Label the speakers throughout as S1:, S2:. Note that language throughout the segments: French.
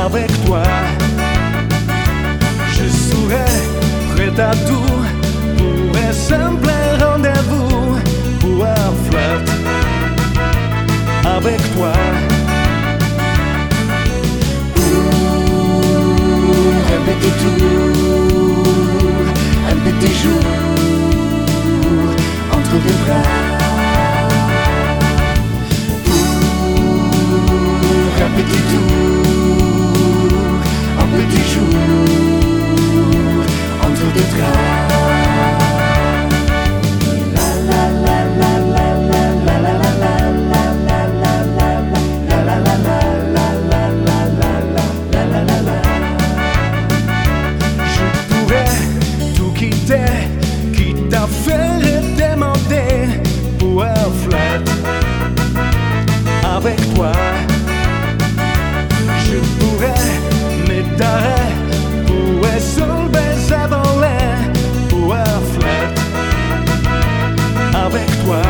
S1: avec toi. Je serai prêt à tout pour un simple rendez-vous, pour un flirt avec toi. Pour un petit tour, un petit jour entre deux bras. Pour un petit tour, un petit jour entre deux draps. Quitte à faire demander pour un flirt avec toi. Je pourrais m'étaler pour un seul baiser volé, pour un flirt avec toi.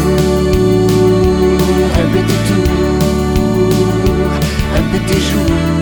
S1: Pour un petit tour, un petit jour